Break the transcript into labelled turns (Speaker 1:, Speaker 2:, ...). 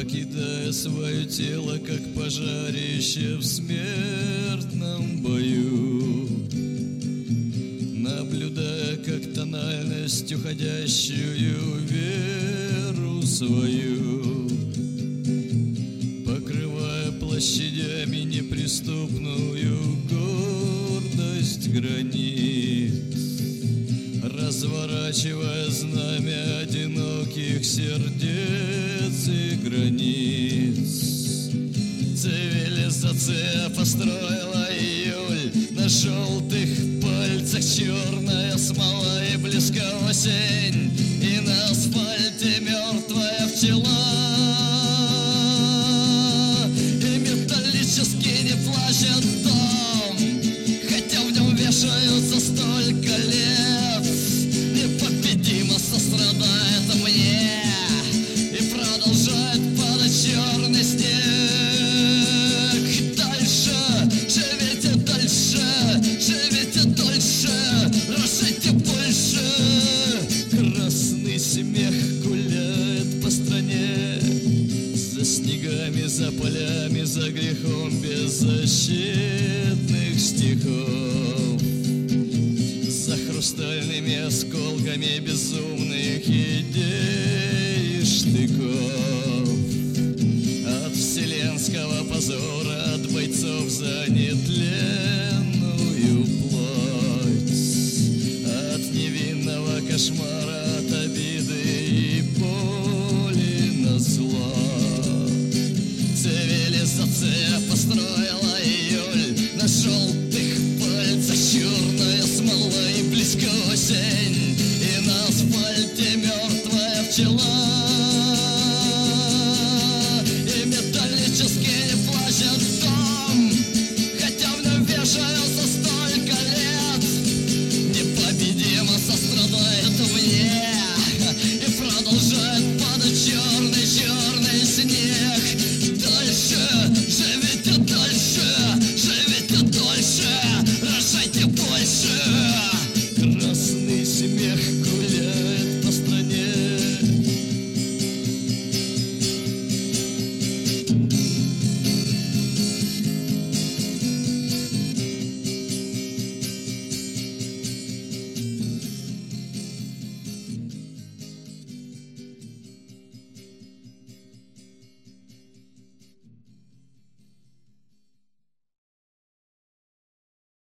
Speaker 1: покидая свое тело, как пожарище в смертном бою, наблюдая, как тональность, уходящую веру свою, покрывая площадями неприступную гордость гранит, разворачивая знамя одиноких сердец и границ. Цивилизация построила июль, на желтых пальцах черная смола, и близка осень, и на асфальте мертвая пчела. И металлически не плачет дом, хотя в нем вешаются столько лет. Непобедимо сострадает мне и продолжает падать черный снег. Дальше, живите дальше, живите дольше, рожайте больше. Красный смех гуляет по стране, за снегами, за полями, за грехом беззащитных стихов, за хрустальными осколками безумных идей и штыков, от вселенского позора, от бойцов за нетленную плоть, от невинного кошмара, от обиды и боли на зло. Цивилизация построила июль, на желтых пальцах черная смола, и близко осень, и на асфальте мертвая пчела.